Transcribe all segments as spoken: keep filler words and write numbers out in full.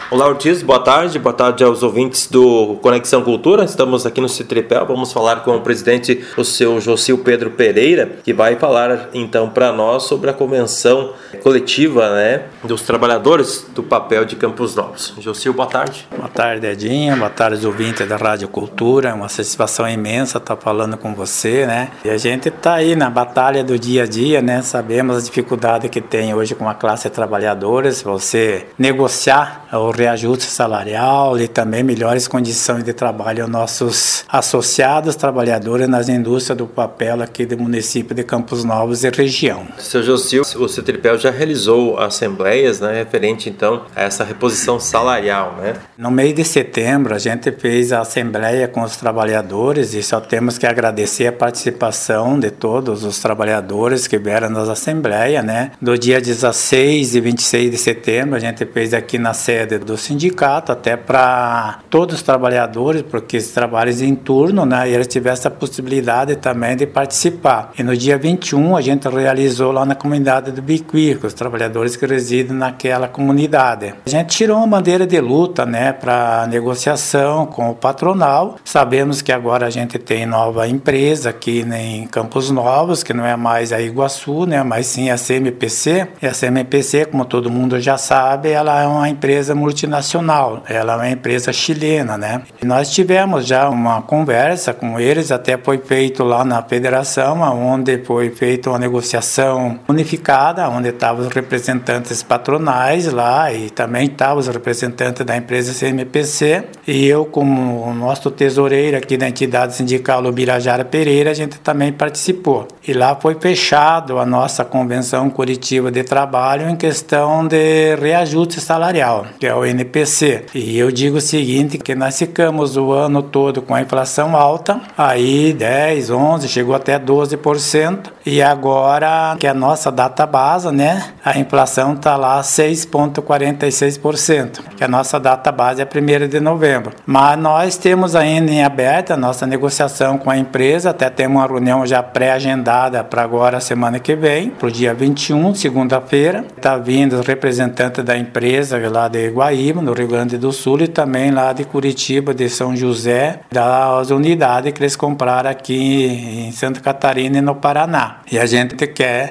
Olá, Ortiz, boa tarde, boa tarde aos ouvintes do Conexão Cultura. Estamos aqui no Citripel, vamos falar com o presidente, o seu Jocil Pedro Pereira, que vai falar então para nós sobre a convenção coletiva, né, dos trabalhadores do papel de Campos Novos. Jocil, boa tarde. Boa tarde, Edinho, boa tarde, ouvintes da Rádio Cultura. É uma satisfação imensa estar falando com você, né? E a gente está aí na batalha do dia a dia, né? Sabemos a dificuldade que tem hoje com a classe trabalhadora, se você negociar o reajuste salarial e também melhores condições de trabalho aos nossos associados trabalhadores nas indústrias do papel aqui do município de Campos Novos e região. Seu Jocil, o Citripel já realizou assembleias, né, referente então a essa reposição salarial, né? No mês de setembro a gente fez a assembleia com os trabalhadores e só temos que agradecer a participação de todos os trabalhadores que vieram nas assembleias, né? Do dia dezesseis e vinte e seis de setembro a gente fez aqui na sede do sindicato, até para todos os trabalhadores, porque os trabalhos em turno, né, e eles tivessem a possibilidade também de participar. E no dia vinte e um a gente realizou lá na comunidade do Bicuí, com os trabalhadores que residem naquela comunidade. A gente tirou uma bandeira de luta, né, para negociação com o patronal. Sabemos que agora a gente tem nova empresa aqui em Campos Novos, que não é mais a Iguaçu, né, mas sim a C M P C. E a C M P C, como todo mundo já sabe, ela é uma empresa multinacional, ela é uma empresa chilena, né? E nós tivemos já uma conversa com eles, até foi feito lá na federação, onde foi feita uma negociação unificada, onde estavam os representantes patronais lá e também estavam os representantes da empresa C M P C, e eu, como nosso tesoureiro aqui da entidade sindical Ubirajara Pereira, a gente também participou. E lá foi fechado a nossa convenção coletiva de trabalho em questão de reajuste salarial, que é o N P C. E eu digo o seguinte, que nós ficamos o ano todo com a inflação alta, aí dez, onze, chegou até doze por cento, e agora que a nossa data base, né, a inflação está lá seis vírgula quarenta e seis por cento, que a nossa data base é primeiro de novembro. Mas nós temos ainda em aberta a nossa negociação com a empresa, até temos uma reunião já pré-agendada para agora, semana que vem, para o dia vinte e um, segunda-feira. Está vindo os representantes da empresa lá de Guaíba, no Rio Grande do Sul, e também lá de Curitiba, de São José, das unidades que eles compraram aqui em Santa Catarina e no Paraná. E a gente quer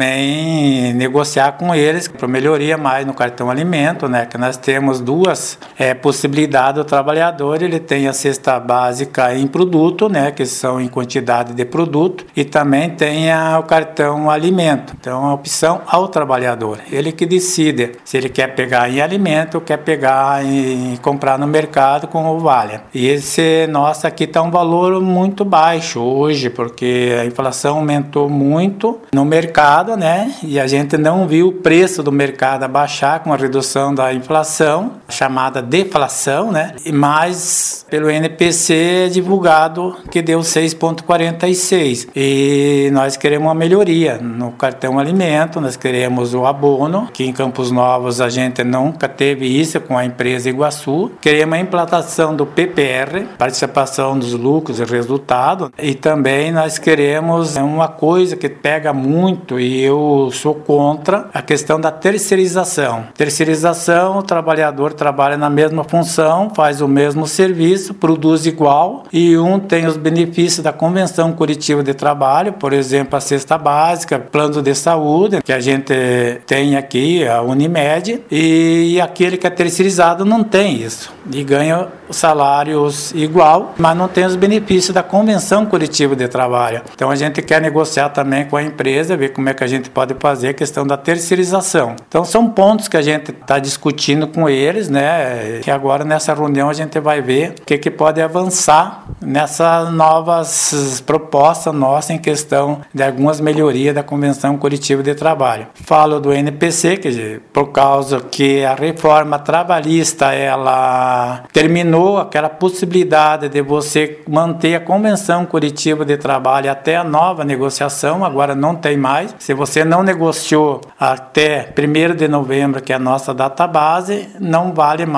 também negociar com eles para melhoria mais no cartão alimento, né? Que nós temos duas é, possibilidades do trabalhador. Ele tem a cesta básica em produto, né? Que são em quantidade de produto, e também tem a, o cartão alimento. Então, a opção ao trabalhador. Ele que decide se ele quer pegar em alimento, quer pegar e comprar no mercado com o Vale. E esse nosso aqui está um valor muito baixo hoje, porque a inflação aumentou muito no mercado, né? E a gente não viu o preço do mercado abaixar com a redução da inflação, chamada deflação, né? Mas pelo N P C é divulgado que deu seis vírgula quarenta e seis. E nós queremos uma melhoria no cartão alimento, nós queremos o abono, que em Campos Novos a gente nunca teve isso com a empresa Iguaçu. Queremos a implantação do P P R, participação dos lucros e resultado, e também nós queremos uma coisa que pega muito, e eu sou contra, a questão da terceirização. Terceirização, o trabalhador trabalha na mesma função, faz o mesmo serviço, produz igual, e um tem os benefícios da convenção coletiva de trabalho, por exemplo, a cesta básica, plano de saúde, que a gente tem aqui, a Unimed, e aquele que é terceirizado não tem isso, e ganha salários igual, mas não tem os benefícios da convenção coletiva de trabalho. Então a gente quer negociar também com a empresa, ver como é que a gente pode fazer a questão da terceirização. Então são pontos que a gente está discutindo com eles, né? Que agora nessa reunião a gente vai ver o que, que pode avançar nessas novas propostas nossas em questão de algumas melhorias da convenção coletiva de trabalho. Falo do N P C, que por causa que a reforma trabalhista ela terminou aquela possibilidade de você manter a convenção coletiva de trabalho até a nova negociação, agora não tem mais. Se você não negociou até primeiro de novembro, que é a nossa data base, não vale mais a convenção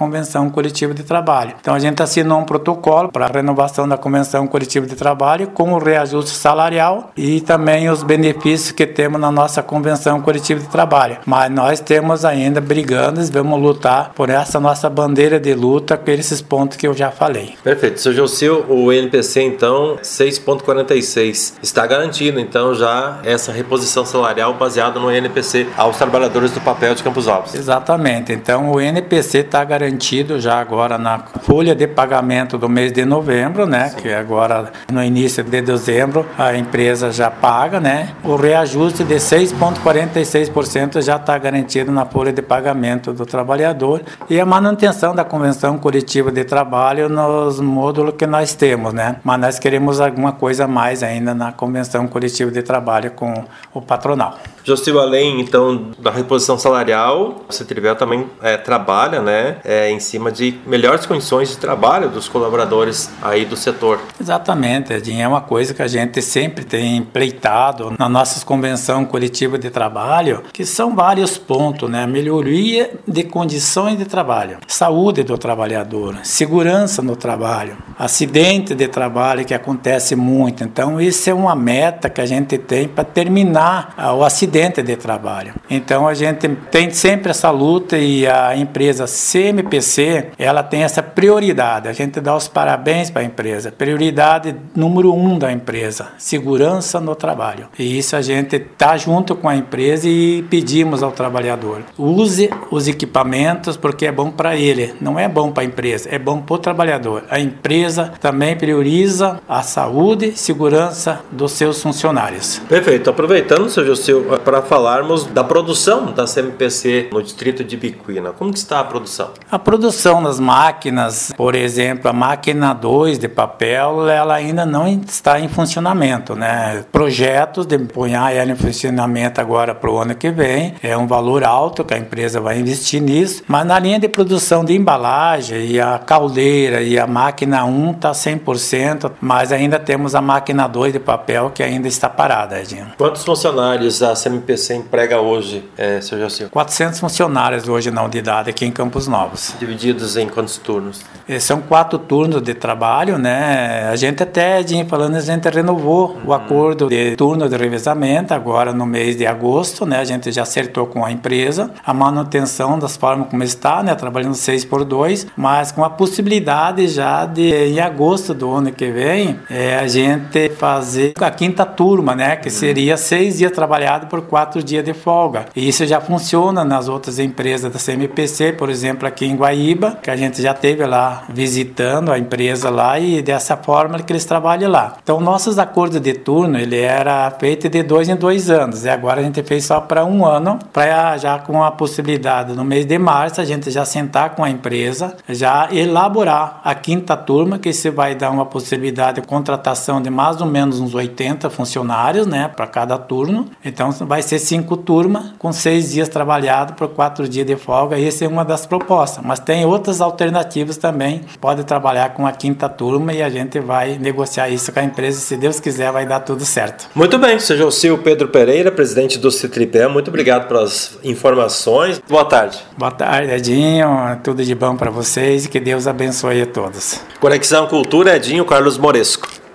convenção coletiva de trabalho. Então a gente assinou um protocolo para a renovação da convenção coletiva de trabalho com o reajuste salarial e também os benefícios que temos na nossa convenção coletiva de trabalho. Mas nós temos ainda brigando, vamos lutar por essa nossa bandeira de luta com esses pontos que eu já falei. Perfeito. Seu Jocil, o N P C então seis vírgula quarenta e seis está garantido então já essa reposição salarial baseada no N P C aos trabalhadores do papel de Campos Alves. Exatamente. Então o N P C está garantido já agora na folha de pagamento do mês de novembro, né? Sim. Que agora no início de dezembro a empresa já paga, né? O reajuste de seis vírgula quarenta e seis por cento já está garantido na folha de pagamento do trabalhador e a manutenção da convenção coletiva de trabalho nos módulos que nós temos, né? Mas nós queremos alguma coisa a mais ainda na convenção coletiva de trabalho com o patronal. Jocil, além então da reposição salarial, o Cetribel também é, trabalha, né, é, em cima de melhores condições de trabalho dos colaboradores aí do setor. Exatamente, Edinho, é uma coisa que a gente sempre tem pleitado na nossa convenção coletiva de trabalho, que são vários pontos, né, melhoria de condições de trabalho, saúde do trabalhador, segurança no trabalho, acidente de trabalho que acontece muito. Então isso é uma meta que a gente tem para terminar o acidente de trabalho. Então a gente tem sempre essa luta e a empresa C M P C, ela tem essa prioridade. A gente dá os parabéns para a empresa. Prioridade número um da empresa, segurança no trabalho. E isso a gente está junto com a empresa e pedimos ao trabalhador. Use os equipamentos porque é bom para ele, não é bom para a empresa, é bom para o trabalhador. A empresa também prioriza a saúde e segurança dos seus funcionários. Perfeito. Aproveitando, seu Jocil, para falarmos da produção da C M P C no distrito de Bicuína. Como que está a produção? A produção das máquinas, por exemplo, a máquina dois de papel, ela ainda não está em funcionamento, né? Projetos de pôr ela em funcionamento agora para o ano que vem, é um valor alto que a empresa vai investir nisso, mas na linha de produção de embalagem e a caldeira e a máquina um está cem por cento, mas ainda temos a máquina dois de papel que ainda está parada, Edinho. Quantos funcionários a C M P C emprega hoje, é, seu Jocil? quatrocentos funcionários hoje na unidade aqui em Campos Novos. Divididos em quantos turnos? E são quatro turnos de trabalho, né? A gente até, Edinho, falando, a gente renovou uhum. o acordo de turno de revezamento agora no mês de agosto, né? A gente já acertou com a empresa a manutenção das formas como está, né? Trabalhando seis por dois, mas com a possibilidade já de, em agosto do ano que vem, é, a gente fazer a quinta turma, né? Que uhum. seria seis dias trabalhados por quatro dias de folga. E isso já funciona nas outras empresas da C M P C, por exemplo, aqui em Guaíba, que a gente já teve lá visitando a empresa lá e dessa forma que eles trabalham lá. Então, nossos acordos de turno, ele era feito de dois em dois anos, e agora a gente fez só para um ano, para já com a possibilidade, no mês de março, a gente já sentar com a empresa, já elaborar a quinta turma, que isso vai dar uma possibilidade de contratação de mais ou menos uns oitenta funcionários, né, para cada turno. Então, vai ser cinco turmas, com seis dias trabalhados por quatro dias de folga, e essa é uma das propostas. Mas tem outras alternativas também, pode trabalhar com a quinta turma e a gente vai negociar isso com a empresa, se Deus quiser vai dar tudo certo. Muito bem, seu Jocil Pedro Pereira, presidente do Cetribel, muito obrigado pelas informações. Boa tarde. Boa tarde, Edinho, tudo de bom para vocês e que Deus abençoe a todos. Conexão Cultura, Edinho Carlos Moresco.